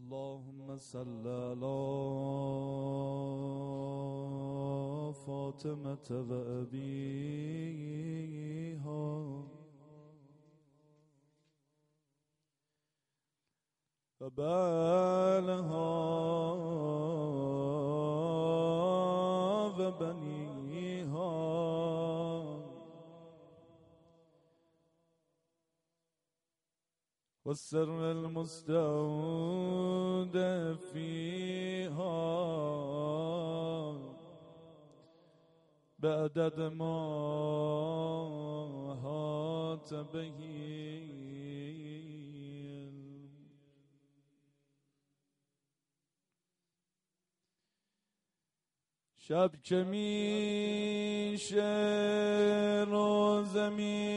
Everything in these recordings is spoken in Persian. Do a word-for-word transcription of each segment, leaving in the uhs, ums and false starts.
اللهم صل على فاطمة وأبيها وبعلها وبنيها والسر المستودع فيها بعدد ما أحاط به. شب که میشه روزه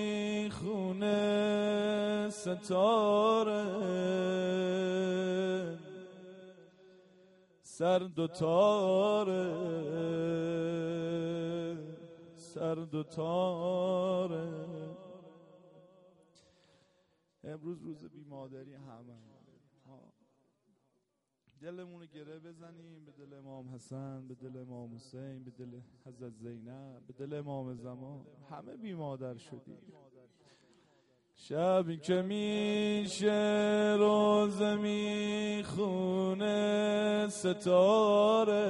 میخونه ستاره سرد و تاره سرد و تاره. امروز روز بیمادری همه دلمون رو گره بزنیم به دل امام حسن، به دل امام حسین، به دل حضرت زینب، به دل امام زمان. همه بی مادر شدیم. شبی که میشه روزه میخونه ستاره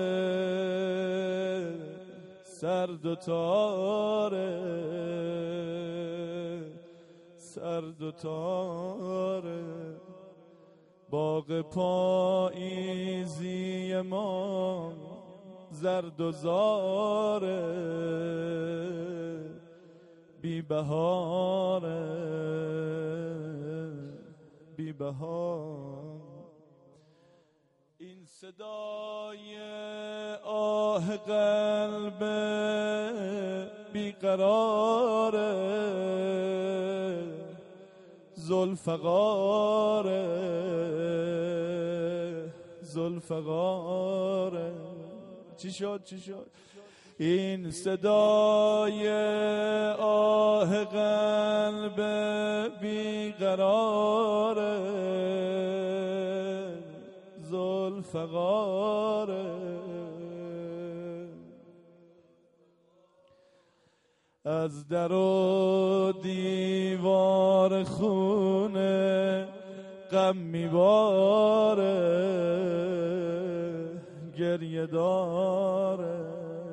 سرد و تاره سرد و تاره. باغ پاییزی ما زرد و زاره بی بهاره بی بهار. این صدای آه قلب بیقراره زلفقاره زلفقاره. چی شد چی شد؟ این صدای آه قلب بیقراره زلفقاره. از در و دیوار خونه غم میباره گریه داره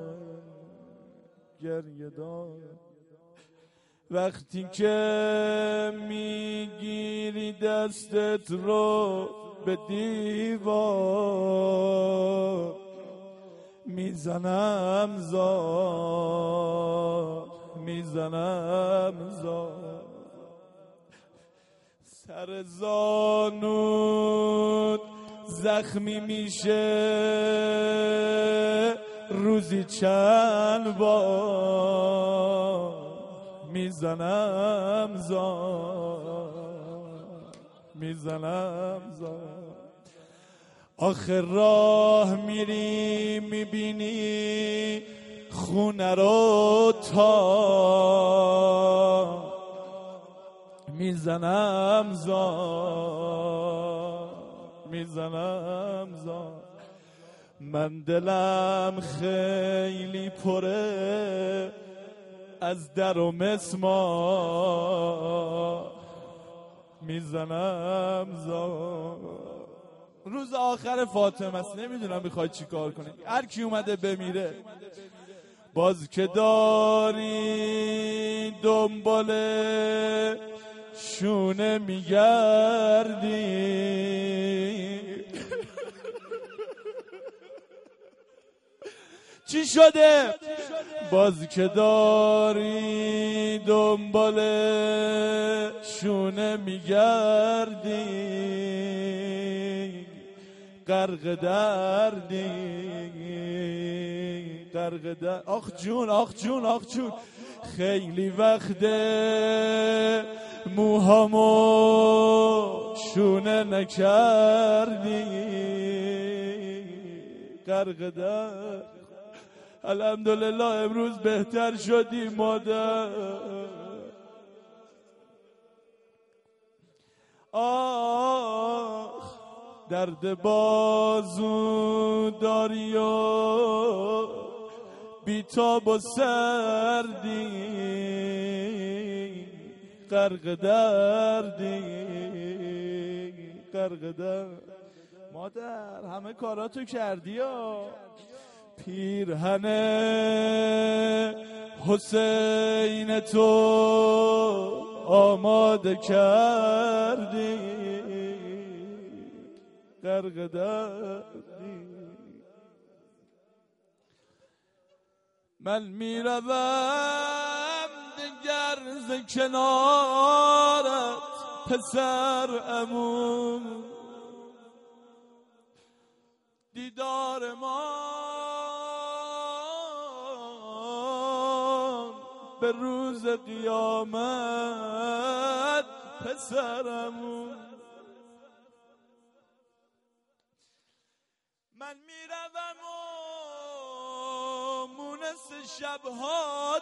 گریه داره. وقتی که میگیری دستت رو به دیوار میزنم زار میزنم زار. سر زانود زخمی میشه روزی چند بار میزنم زار میزنم زار. آخر راه میری میبینی خونه رو تا میزنم زار میزنم زار. من دلم خیلی پره از در و مسمار میزنم زار. روز آخر فاطمه است، نمیدونم میخوای چی کار کنی. هر کی اومده بمیره باز که داری دنبال شونه میگردی. چی شده؟ باز که داری دنبال شونه میگردی غرق دردی غرق درد. آخ جون آخ جون آخ جون. خیلی وقته موهامو شونه نکردی غرق درد. الحمدلله امروز بهتر شدی مادر. آخ درد بازو داری و بیتاب و سردی غرق دردی غرق درد. مادر همه کاراتو کردی ها، پیرهن حسین تو آماده کردی غرق دردی. من میروم دگر ز کنارت پسر عمو، دیدار ما به روز قیامت پسرمون. من میروم و مونس شبهات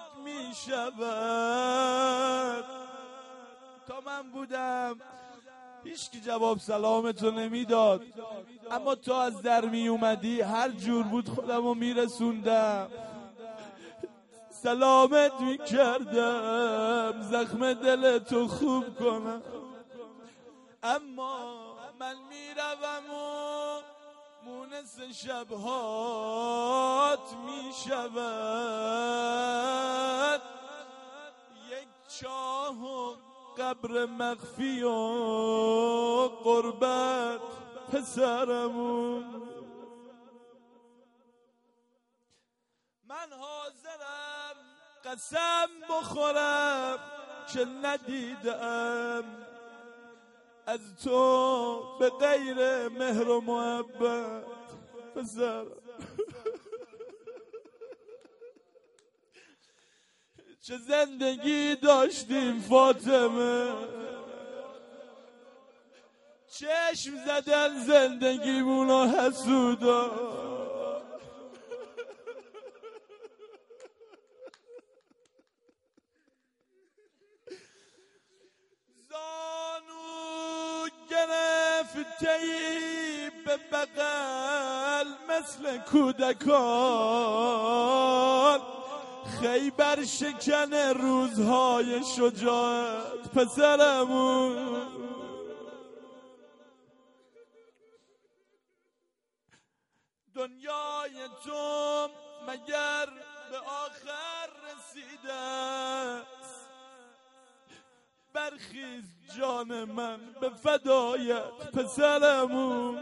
میشود. تا من بودم هیچ کی جواب سلامتو نمیداد، اما تو از در می اومدی هر جور بود خودمو میرسوندم، سلامت میکردم، زخم دلتو خوب کنم. اما من میروم و مونس شبهات میشود. یک چاه و قبر مخفی و قربت پسرمون. من حاضرم قسم بخورم که ندیدم از تو به غیر مهر و محبت پسرم. چه زندگی داشتیم فاطمه، چشم زدن زندگیمونو حسودا. زانو گرفته‌ای به بغل مثل کودکان، خیبر شکن روزهای شجاعت پسرمون. دنیای تو مگر به آخر رسیده است؟ برخیز جان من به فدایت پسرمون.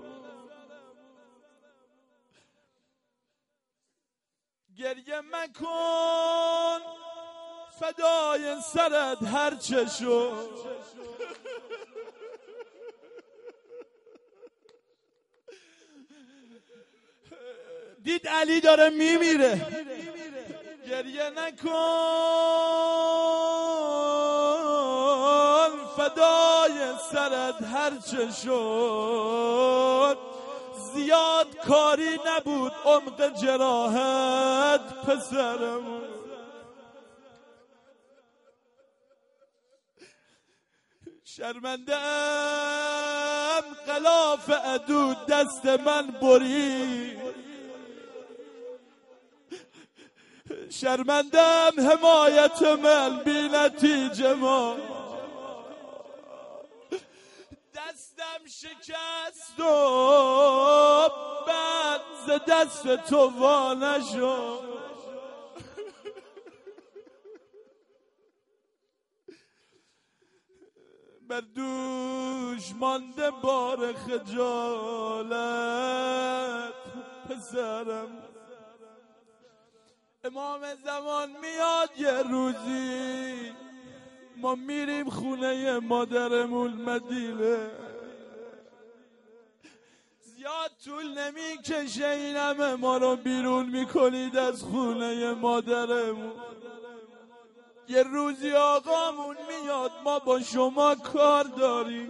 گریه مکن فدای سرت هرچه شد، دید علی داره میمیره. گریه نکن فدای سرت هرچه شد، زیاد کاری نبود عمق جراحت پسرم. شرمنده‌ام غلاف عدو دست من برید، شرمنده‌ام حمایت من بی نتیجه ما. دستم شکست و بعد ز دست تو وا نشد. بر دوش مانده بار خجالت پسرم. امام زمان میاد یه روزی، ما میریم خونه مادرمون مدینه، زیاد طول نمیکشه این همه ما رو بیرون میکنید از خونه مادرمون. یه روزی آقامون میاد ما با شما کار داریم.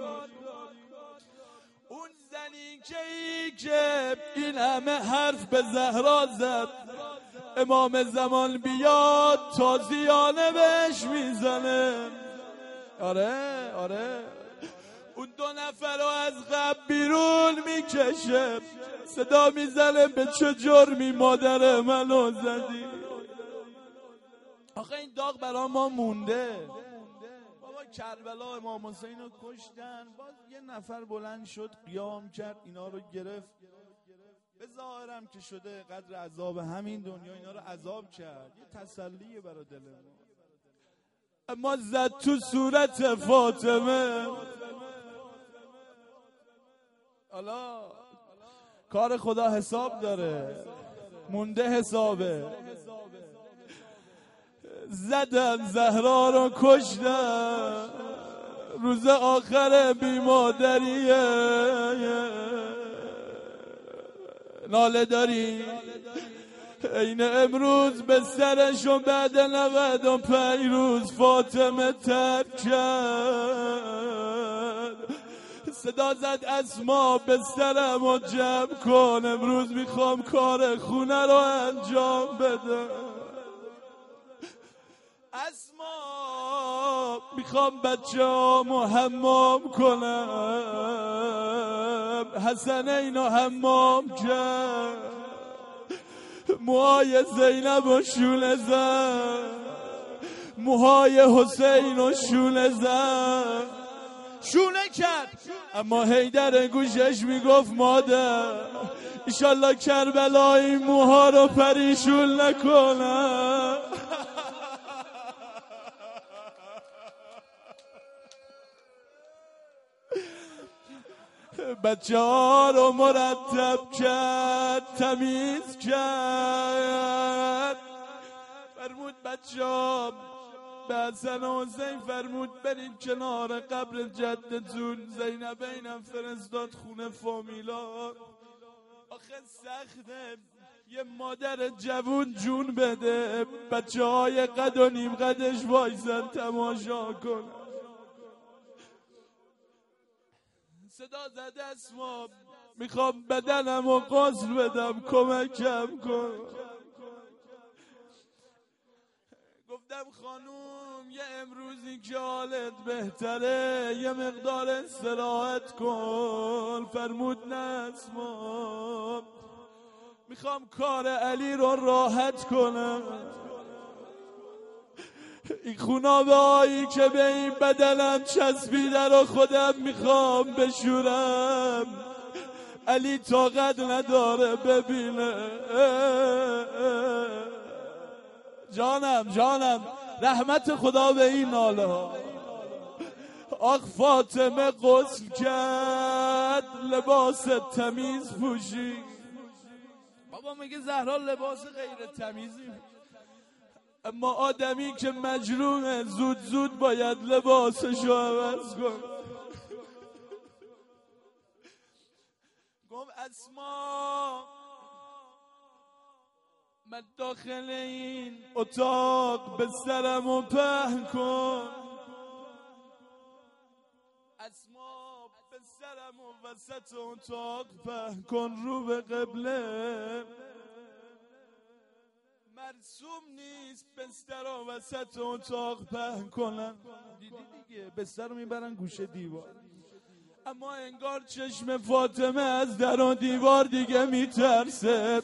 اون زنی که ای که این همه حرف به زهرا زد، امام زمان بیاد تازیانه بهش میزنه. آره آره اون دو نفر نفر رو از قبل بیرون میکشه، صدا میزنه به چه جرمی مادر منو زدی. آخه این داغ برا ما مونده. بابا کربلا امام حسین رو کشتن، باز یه نفر بلند شد قیام کرد اینا رو گرفت، به ظاهرم که شده قدر عذاب همین دنیا اینا رو عذاب کرد، یه تسلیه برا دل ما. اما زد تو صورت فاطمه. حالا کار خدا حساب داره، مونده حسابه. زدن زهرا رو کشتن، روز آخر بیمادریه. ناله داری این امروز به سرشون بعد نود و پنج روز فاطمه ترک کرد. صدا زد اسما به سرم و جمع کن، امروز میخوام کار خونه رو انجام بده. اسما میخوام بچه هامو حمام کنم، حسنین و حمام کرد، موهای زینب و شونه زد، موهای حسین و شونه زد، شونه کرد. اما حیدر گوشش میگفت مادر ایشالله کربلا این موها رو پریشون نکنه. بچه ها رو مرتب کرد، تمیز کرد، فرمود بچه ها به حسن و حسین فرمود برید کنار قبر جدتون. زینبینم فرستاد خونه فامیلا. آخه سخته یه مادر جوون جون بده، بچه های قد و نیم قدش وایسن تماشا کن. صدا زده اسما میخوام بدنم و غسل بدم، کمکم کن. گفتم خانوم یه امروزی که حالت بهتره یه مقدار استراحت کن. فرمود نه اسما میخوام کار علی رو راحت کنم. این خونابه هایی که به این بدنم چسبیده رو خودم میخوام بشورم، علی طاقت نداره ببینه. جانم جانم رحمت خدا به این ناله ها. آخ فاطمه غسل کرد، لباس تمیز پوشی. بابا میگه زهرا لباس غیر تمیزی، اما آدمی که مجرومه زود زود باید لباسشو عوض کن. گفت اسما من داخل این اتاق به سرمو پهن کن. اسما به سرمو وسط اتاق پهن کن، رو به قبله. مرسوم نیست بستر رو وسط اتاق پهن کنن، دیدی دیگه بستر رو میبرن گوشه دیوار. اما انگار چشم فاطمه از در و دیوار دیگه میترسه.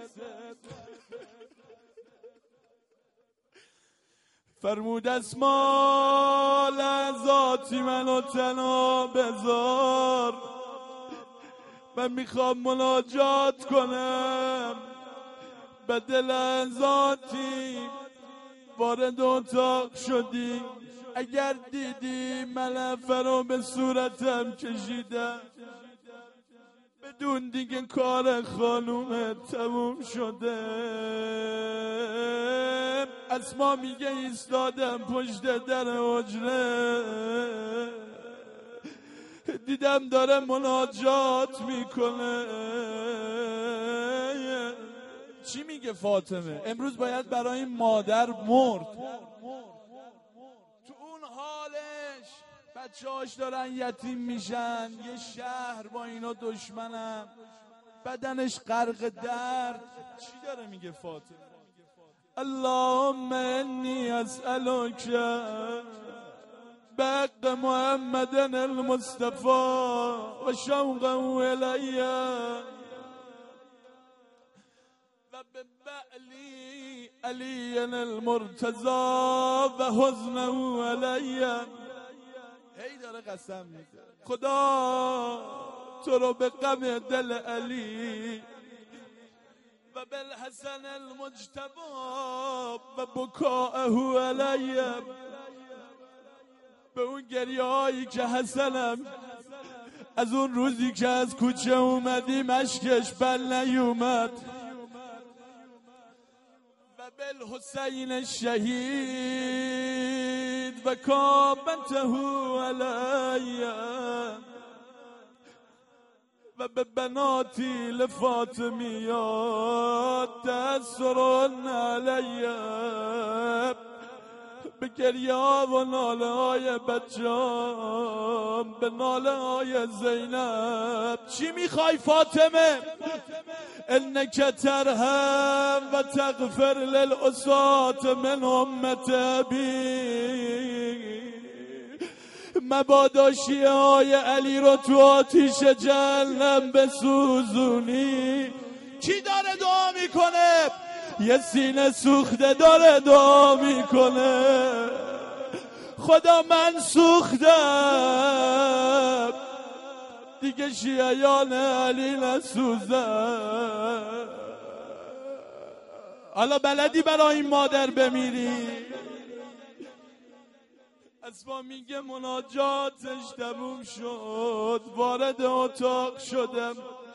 فرمود اسما لحظاتی منو تنها بذار، من میخوام مناجات کنم. به لحظاتی وارد اتاق شدی، اگر دیدی ملافه رو به صورتم کشیدم، بدون دیگه کار خانومت تموم شده. اسما میگه ایستادم پشت در حجره، دیدم داره مناجات میکنه. چی میگه فاطمه؟ امروز باید برای این مادر مرد. تو اون حالش بچه‌هاش دارن یتیم میشن، یه شهر با اینا دشمنن، بدنش غرق درد. چی داره میگه فاطمه؟ اللهم انی اسألک بق محمد المصطفى و شوقه الی و به بعلی علی المرتضی و حزنه علی. هی داره قسم میده خدا تو رو به غم دل علی و بالحسن المجتبی و بکاءه علی، به اون گریه هایی که حسنم از اون روزی که از کوچه اومدی مشکش بل نیومد، و بالحسین الشهید و کابته علی و به بناتی لفاطمیات تأثرن علی، به گریه ها و ناله های بچه‌ام، به ناله های زینب. چی میخوای فاطمه؟ انک ترحم و تغفر للعصات من امت ابی. مبادا شیعه های علی رو تو آتیش جهنم بسوزونی. کی داره دعا میکنه؟ یه سینه سوخته داره دعا میکنه خدا من سوختم دیگه شیعیان علی نسوزم. حالا بلدی برای این مادر بمیری؟ اسما میگه مناجاتش تموم شد، وارد اتاق شدم،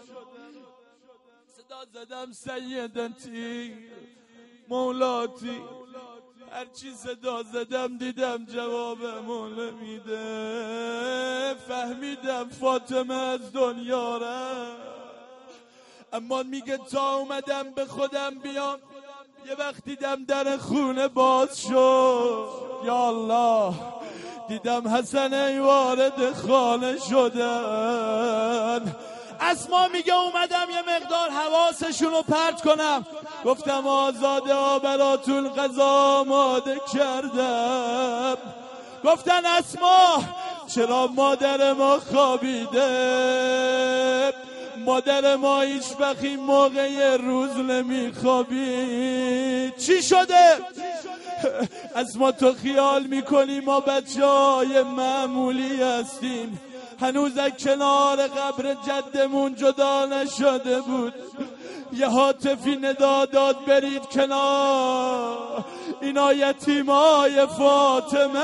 صدا زدم سیدتی مولاتی، هرچی صدا زدم دیدم جوابمو نمیده، فهمیدم فاطمه از دنیا رفت. اما میگه تا اومدم به خودم بیام یه وقت دیدم در خونه باز شد، یا الله دیدم حسن وارد خانه شدن. اسما میگه اومدم یه مقدار حواسشون رو پرت کنم، گفتم آزاده ها براتون غذا آماده کردم. گفتن اسما چرا مادر ما خوابیده؟ مادر ما هیچ وقت این موقع روز نمیخوابید. چی شده؟ اسما تو خیال میکنی ما بچه های معمولی هستیم، هنوز از کنار قبر جدمون جدا نشده بود. یه هاتفی ندا داد برید کنار، اینا یتیمای فاطمه.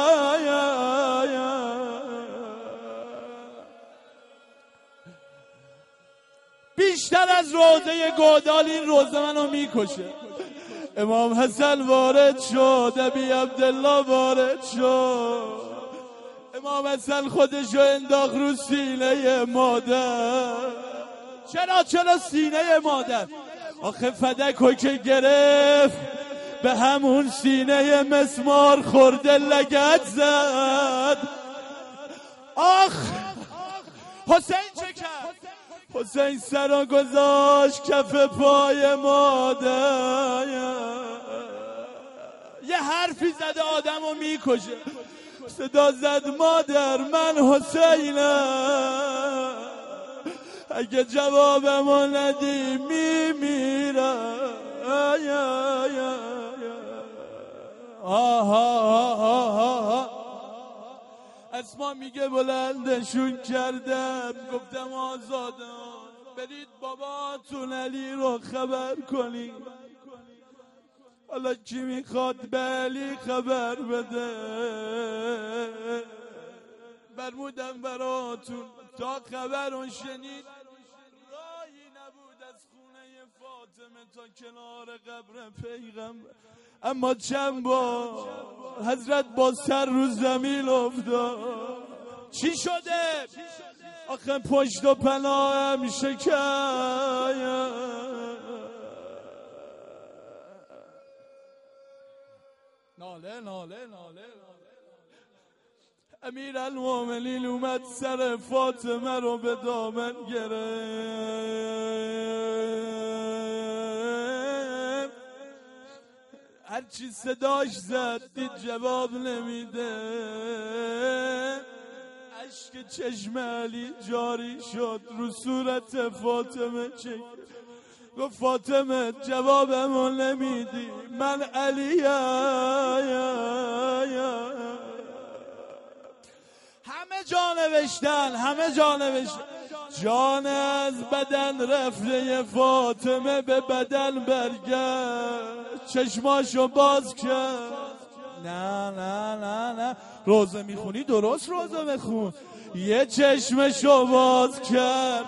بیشتر از روزه گودال این روزه منو میکشه. امام حسن وارد شد، ابی عبدالله وارد شد، امام حسن خودشو انداخت رو سینه مادر. چرا چرا سینه مادر؟ آخه فدکو که گرفت به همون سینه مسمار خورده لگد زد. آخ حسین چه کرد؟ حسین سرا گذاشت کف پای مادر، یه حرفی زده آدمو میکشه، صدا زد مادر من حسینم، اگه جوابمو ندی میمیرم. اسما میگه بلندشون کردم، گفتم آزاده برید باباتون علی رو خبر کنی. حالا کی میخواد به علی خبر بده؟ برمودم براتون تا خبر رو شنید. راهی نبود از خونه فاطمه تا کنار قبر پیغمبر، اما چند بار حضرت با سر رو زمین افتاد. چی شده؟ آخه پشت و پناهم شکست. ناله ناله ناله امیر المومنین اومد سر فاطمه رو به دامن گرفت. هرچی صداش زد دید جواب نمیده، اشک چشم علی جاری شد رو صورت فاطمه چک. گفت فاطمه جوابمو نمیدی، من علی همه جا نوشتن، همه جا نوشتن جان از بدن رفته فاطمه به بدن برگشت، چشماشو باز کرد. نه نه نه نه روزه میخونی درست روزه بخون. یه چشمشو باز کرد،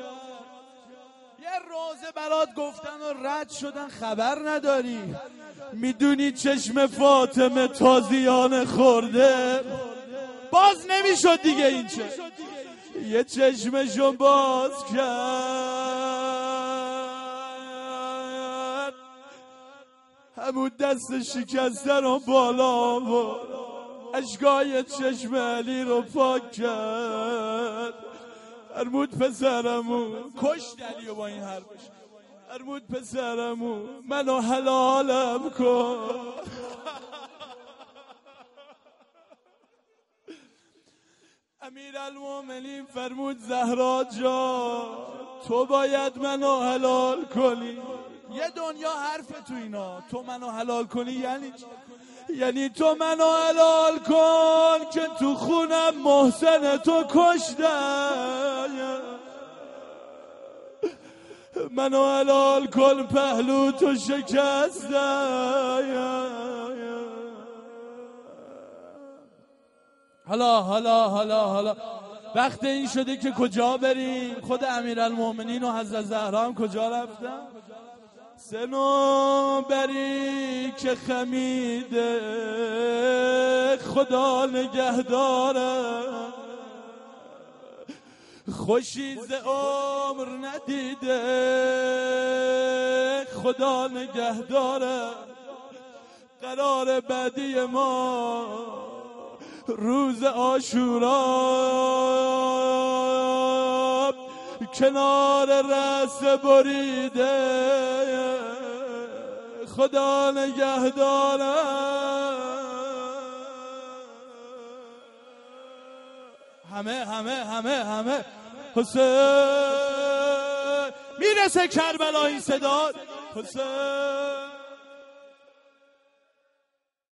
یه روزه برات گفتن و رد شدن خبر نداری. میدونی چشم فاطمه تازیانه خورده، باز نمیشد دیگه این چه. یه چشمشو باز کرد، همون دست شکسته رو بالا برد، اشکای چشم علی رو پاک کرد. فرمود پسرمون، کشت علیو با این حرفش. فرمود پسرمون منو حلالم کن. امیرالمومنین فرمود زهرا جان تو باید منو حلال کنی. یه دنیا حرف تو اینا، تو منو حلال کنی یعنی چی؟ یعنی تو منو حلال کن که تو خونم محسن تو کشتن، منو حلال کن پهلو تو شکستن. حالا حالا حالا حالا وقت این شده که کجا بریم؟ خود امیرالمومنین و حضرت زهرا هم کجا رفتن؟ صنوبری که خمیده خدا نگهداره، خوشی ز عمر ندیده خدا نگهداره. قرار بعدی ما روز عاشورا کنار رأس بریده خدا نگهداره. همه همه همه همه حسین میرسه کربلا این صدا. حسین